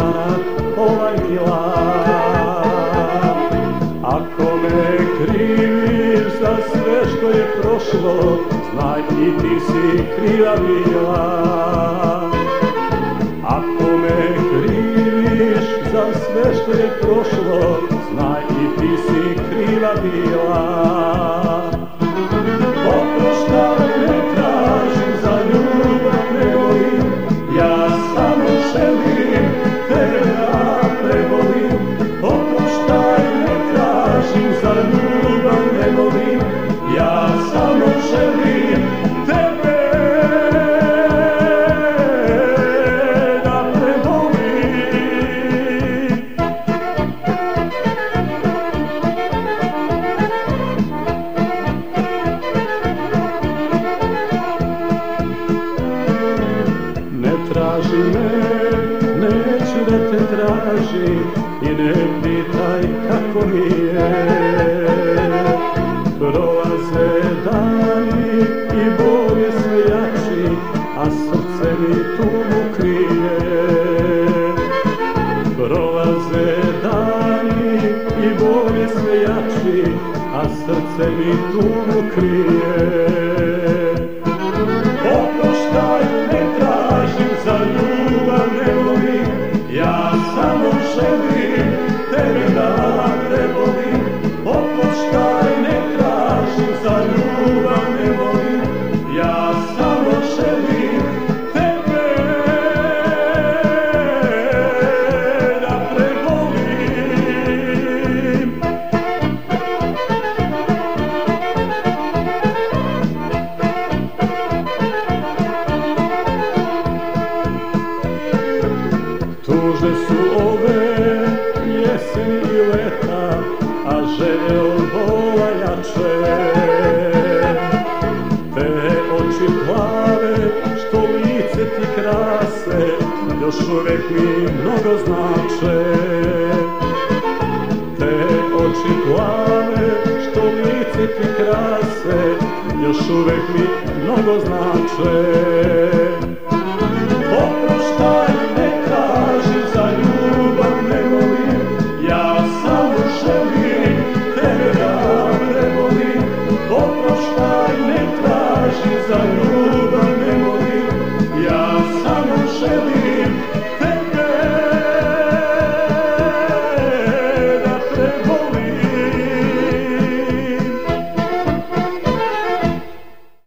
ovaj mila. Ako me kriviš za sve što je prošlo, znaj i ti si kriva bila. Ako me kriviš za sve što je prošlo, znaj i ti si kriva bila. Oproštaj ne tražim, za ljubav ne volim, ja samo želim tebe da prevolim. Oproštaj ne tražim, za ljubav ne volim, ja samo želim tebe da prevolim. Ne traži me, neću da te tražim i ne pitaj kako mi je. Prolaze dani i bol je sve jači, a srce mi tugu krije. Prolaze dani i bol je sve jači, a srce mi tugu krije. Oproštaj ne tražim, za ljubav ne volim, ja samo želim tebe da prevolim. Oproštaj ne tražim, za ljubav ne volim, ja samo želim tebe da prevolim. Tužne su ove jeseni i leta, a želje od bola jače. Te oči plave što lice ti krase, još uvek mi mnogo znače. Te oči plave što lice ti krase, još uvek mi mnogo znače.